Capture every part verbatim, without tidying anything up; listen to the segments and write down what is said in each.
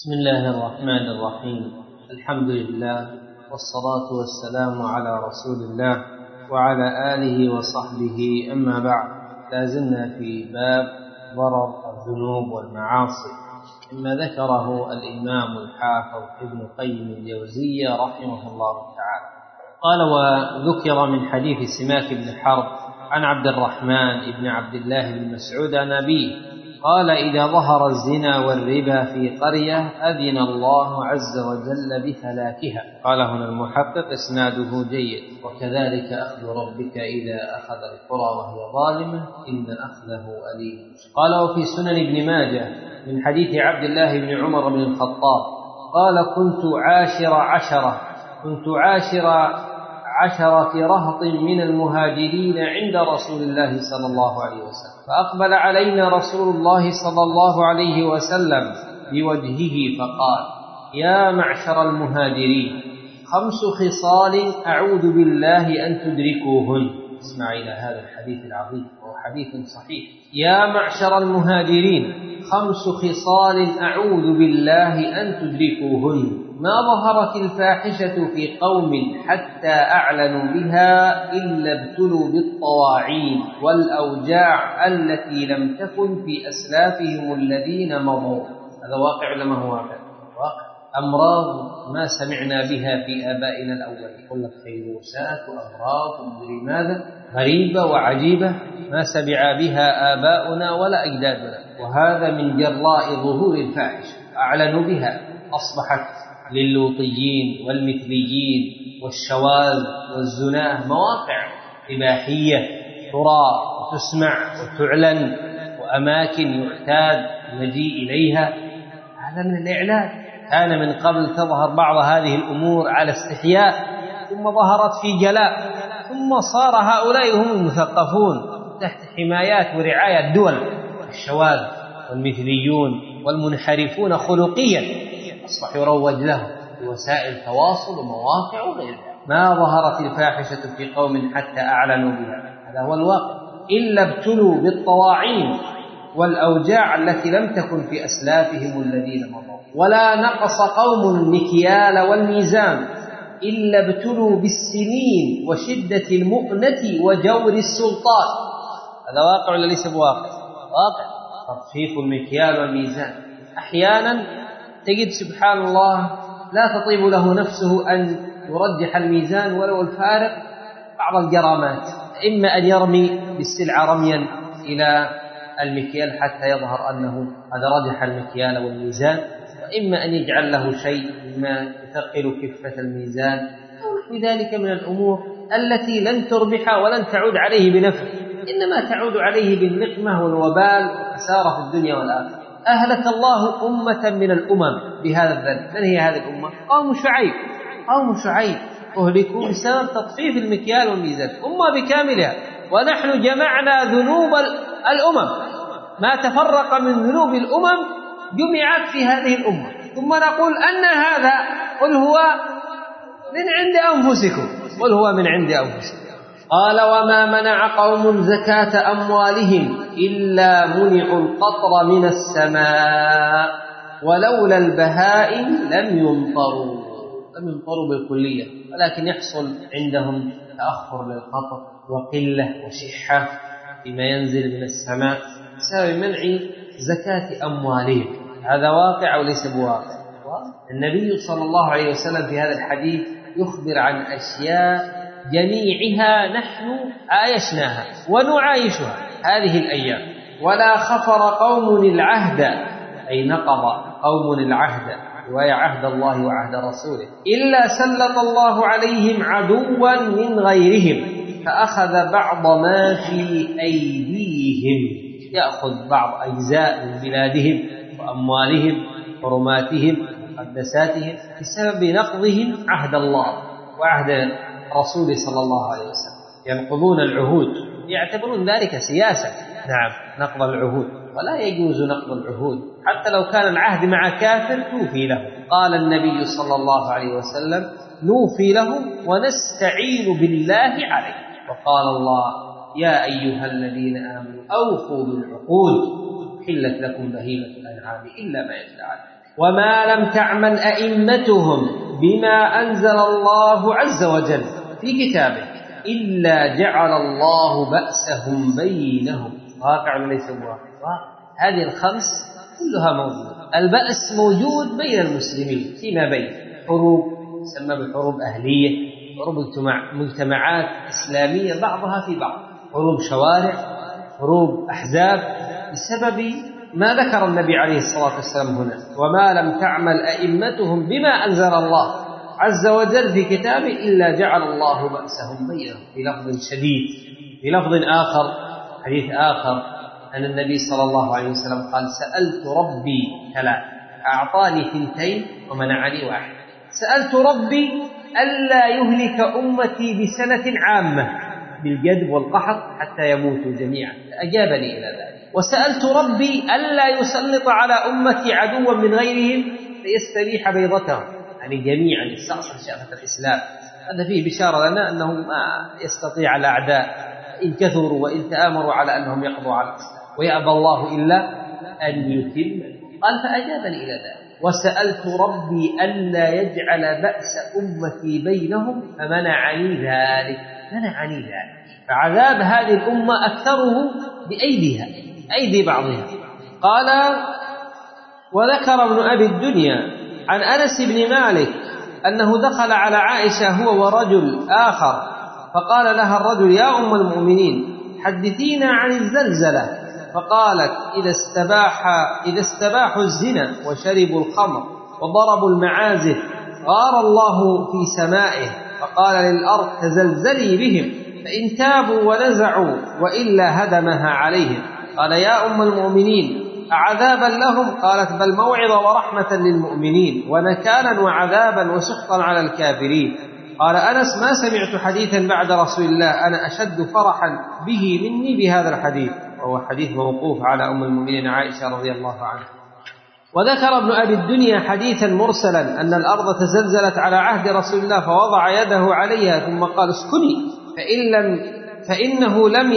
بسم الله الرحمن الرحيم. الحمد لله والصلاة والسلام على رسول الله وعلى آله وصحبه، أما بعد. لازلنا في باب ضرر الذنوب والمعاصي مما ذكره الإمام الحافظ ابن قيم الجوزية رحمه الله تعالى. قال: وذكر من حديث سماك بن حرب عن عبد الرحمن بن عبد الله بن مسعود عن أبيه قال: إذا ظهر الزنا والربا في قرية أذن الله عز وجل بهلاكها. قال هنا المحقق: إسناده جيد. وكذلك أخذ ربك إذا أخذ القرى وهي ظالمة إن أخذه أليم. قال: وفي سنن ابن ماجه من حديث عبد الله بن عمر بن الخطاب قال: كنت عاشر عشرة كنت عاشر عشرة رهط من المهاجرين عند رسول الله صلى الله عليه وسلم، فأقبل علينا رسول الله صلى الله عليه وسلم بوجهه فقال: يا معشر المهاجرين، خمس خصال أعوذ بالله أن تدركوهن. اسمع إلى هذا الحديث العظيم، وهو حديث صحيح. يا معشر المهاجرين، خمس خصال أعوذ بالله أن تدركوهن، ما ظهرت الفاحشة في قوم حتى أعلنوا بها إلا ابتلوا بالطواعين والأوجاع التي لم تكن في أسلافهم الذين مضوا. هذا واقع لما هو واقع؟ واقع. أمراض ما سمعنا بها في آبائنا الأولين، يقول لك فيروسات وأمراض لماذا غريبة وعجيبة ما سمع بها آباؤنا ولا أجدادنا، وهذا من جراء ظهور الفاحشة. أعلنوا بها، أصبحت للوطيين والمثليين والشواذ والزناه مواقع إباحية ترى وتسمع وتعلن، وأماكن يعتاد المجيء إليها. هذا من الإعلان. كان من قبل تظهر بعض هذه الأمور على استحياء، ثم ظهرت في جلاء، ثم صار هؤلاء هم المثقفون تحت حمايات ورعاية الدول، الشواذ والمثليون والمنحرفون خلقيا أصبح يروج لهم بوسائل التواصل ومواقع وغيرها. ما ظهرت الفاحشة في قوم حتى أعلنوا بها، هذا هو الواقع، إلا ابتلوا بالطواعين والأوجاع التي لم تكن في أسلافهم الذين مضوا. ولا نقص قوم المكيال والميزان إلا ابتلوا بالسنين وشدة المؤنة وجور السلطان. هذا واقع ولا ليس بواقع؟ واقع. تطفيف المكيال والميزان. أحيانا تجد سبحان الله لا تطيب له نفسه أن يرجح الميزان ولو الفارق بعض الجرامات، إما أن يرمي بالسلعة رميا إلى المكيال حتى يظهر أنه قد رجح المكيال والميزان، وإما أن يجعل له شيء مما يثقل كفة الميزان أو نحو ذلك من الأمور التي لن تربح ولن تعود عليه بنفع، إنما تعود عليه بالنقمة والوبال والخسارة في الدنيا والآخرة. أهلك الله أمة من الأمم بهذا الذنب. من هي هذه الأمة؟ قوم شعيب. قوم شعيب أهلكوا بسبب تطفيف المكيال والميزان، أمة بكاملها. ونحن جمعنا ذنوب الأمم، ما تفرق من ذنوب الأمم جمعت في هذه الأمة، ثم نقول أن هذا قل هو من عند أنفسكم، قل هو من عند أنفسكم. قال: وما منع قوم زكاة أموالهم إلا منعوا القطر من السماء ولولا البهائم لم يمطروا. لم يمطروا بالكلية، ولكن يحصل عندهم تأخر للقطر وقلة وشحة فيما ينزل من السماء بسبب منع زكاة أموالهم. هذا واقع أو ليس بواقع؟ النبي صلى الله عليه وسلم في هذا الحديث يخبر عن أشياء جميعها نحن عايشناها ونعايشها هذه الأيام. ولا خفر قوم العهد، أي نقض قوم العهد وعهد الله وعهد رسوله، إلا سلط الله عليهم عدوا من غيرهم فأخذ بعض ما في أيديهم. يأخذ بعض أجزاء من بلادهم وأموالهم حرماتهم ومقدساتهم بسبب نقضهم عهد الله وعهد رسوله صلى الله عليه وسلم. ينقضون العهود، يعتبرون ذلك سياسة. نعم، نقض العهود، ولا يجوز نقض العهود حتى لو كان العهد مع كافر توفي له. قال النبي صلى الله عليه وسلم: نوفي لهم ونستعين بالله عليه. وقال الله: يا أيها الذين آمنوا أوفوا بالعقود، حلت لكم بهيمة الأنعام إلا ما يتلى عليكم. وما لم تعمل أئمتهم بما أنزل الله عز وجل في كتابه إلا جعل الله بأسهم بينهم. واقع وليس واقع. هذه الخمس كلها موجودة. البأس موجود بين المسلمين فيما بين، حروب تسمى بالحروب أهلية، حروب مجتمعات إسلامية بعضها في بعض، حروب شوارع، حروب أحزاب، بسبب ما ذكر النبي عليه الصلاة والسلام هنا: وما لم تعمل أئمتهم بما أنزل الله عز وجل في كتابه إلا جعل الله بأسهم بينهم. في لفظ شديد. في لفظ آخر، حديث آخر، أن النبي صلى الله عليه وسلم قال: سألت ربي ثلاث، أعطاني ثنتين ومنعني واحد. سألت ربي ألا يهلك أمتي بسنة عامة بالجدب والقحط حتى يموتوا جميعا، فأجابني إلى ذلك. وسألت ربي ألا يسلط على أمتي عدوا من غيرهم فيستبيح بيضتهم، يعني جميعا يستأصل شأفة الإسلام. هذا فيه بشارة لنا أنه ما يستطيع الأعداء إن كثروا وإن تآمروا على أنهم يقضوا على الإسلام، ويأبى الله إلا أن يتم. قال: فأجابني إلى ذلك. وسألت ربي ألا يجعل بأس أمتي بينهم فمنعني ذلك. منعني ذلك. فعذاب هذه الأمة أكثره بأيديها، أيدي بعضها. قال: وذكر ابن أبي الدنيا عن أنس بن مالك أنه دخل على عائشة هو ورجل آخر، فقال لها الرجل: يا أم المؤمنين حدثينا عن الزلزلة. فقالت: إذا استباح إذا استباحوا الزنا وشربوا الخمر وضربوا المعازف غار الله في سمائه فقال للأرض: تزلزلي بهم، فإن تابوا ونزعوا وإلا هدمها عليهم. قال: يا أم المؤمنين أعذابا لهم؟ قالت: بل موعظة ورحمة للمؤمنين ونكالا وعذابا وسخطا على الكافرين. قال أنس: ما سمعت حديثا بعد رسول الله أنا أشد فرحا به مني بهذا الحديث. وهو حديث موقوف على أم المؤمنين عائشة رضي الله عنها. وذكر ابن أبي الدنيا حديثا مرسلا أن الأرض تزلزلت على عهد رسول الله فوضع يده عليها ثم قال: اسكني فإن لم فإنه لم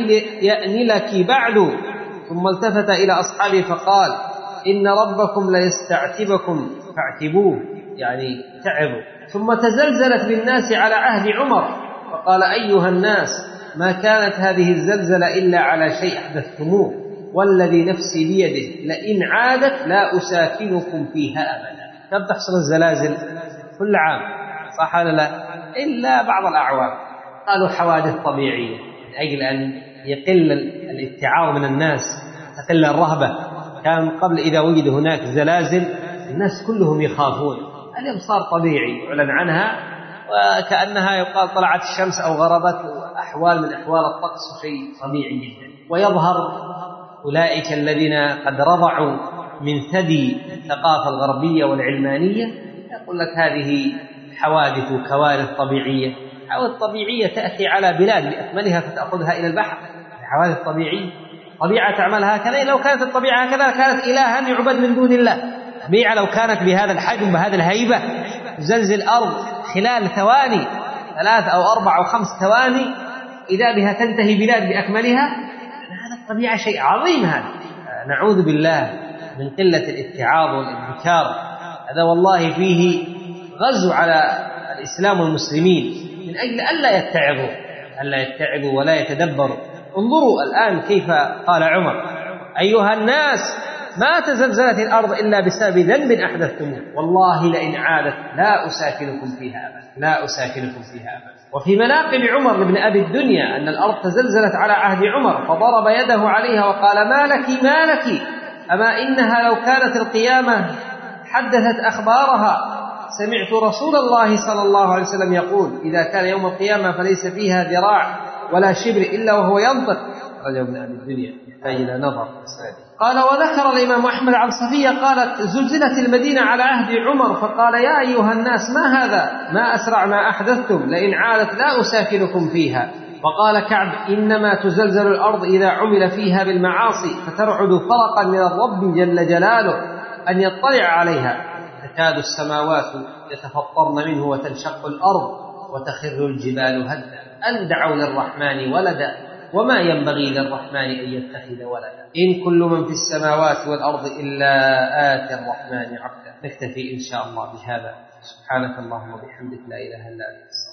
يأن لك بعد. ثم التفت إلى أصحابه فقال: إن ربكم ليستعتبكم فاعتبوه، يعني تعبوا. ثم تزلزلت بالناس على عهد عمر فقال: أيها الناس ما كانت هذه الزلزلة إلا على شيء أحدثتموه، والذي نفسي بيده لئن عادت لا أساكنكم فيها أبدا. كم تحصل الزلازل كل عام، صح ولا لا؟ إلا بعض الأعوام. قالوا حوادث طبيعية من أجل أن يقل الاتعاظ من الناس، تقل الرهبة. كان قبل إذا وجد هناك زلازل الناس كلهم يخافون. اليوم صار طبيعي يعلن عنها وكأنها يقال طلعت الشمس أو غربت، أحوال من أحوال الطقس شيء طبيعي جدا. ويظهر أولئك الذين قد رضعوا من ثدي الثقافة الغربية والعلمانية يقول لك هذه حوادث وكوارث طبيعية. حوادث طبيعية تأتي على بلاد بأكملها فتأخذها إلى البحر. حوادث طبيعية، طبيعة تعمل هكذا. لو كانت الطبيعة هكذا كانت إلها يعبد من دون الله. الطبيعة لو كانت بهذا الحجم بهذه الهيبة تزلزل الأرض خلال ثواني، ثلاث أو أربع أو خمس ثواني إذا بها تنتهي بلاد بأكملها، هذا الطبيعة شيء عظيم. هذا نعوذ بالله من قلة الاتعاظ والانذكار. هذا والله فيه غزو على الإسلام والمسلمين من أجل ألا يتعظوا ألا يتعظوا ولا يتدبروا. انظروا الآن كيف قال عمر: أيها الناس ما تزلزلت الأرض إلا بسبب ذنب أحدثتموه، والله لئن عادت لا أساكنكم فيها أبدا لا أساكنكم فيها أبدا. وفي مناقب عمر بن أبي الدنيا أن الأرض تزلزلت على عهد عمر فضرب يده عليها وقال: ما لك ما لك، أما إنها لو كانت القيامة حدثت أخبارها. سمعت رسول الله صلى الله عليه وسلم يقول: إذا كان يوم القيامة فليس فيها ذراع ولا شبر إلا وهو ينطق. رجل ابن أبي الدنيا يحتاج إلى نظر. قال: وذكر الإمام أحمد عن صفية قالت: زلزلت المدينة على عهد عمر فقال: يا أيها الناس ما هذا، ما أسرع ما أحدثتم، لئن عادت لا أساكنكم فيها. وقال كعب: إنما تزلزل الأرض إذا عمل فيها بالمعاصي فترعد فرقا من الرب جل جلاله أن يطلع عليها، تكاد السماوات يتفطرن منه وتنشق الأرض وتخر الجبال هدا أن دعوا للرحمن ولدا وما ينبغي للرحمن أن يتخذ ولدا، إن كل من في السماوات والأرض إلا آتي الرحمن عبدا. نكتفي إن شاء الله بهذا. سبحانك اللهم وبحمدك، لا إله إلا أنت.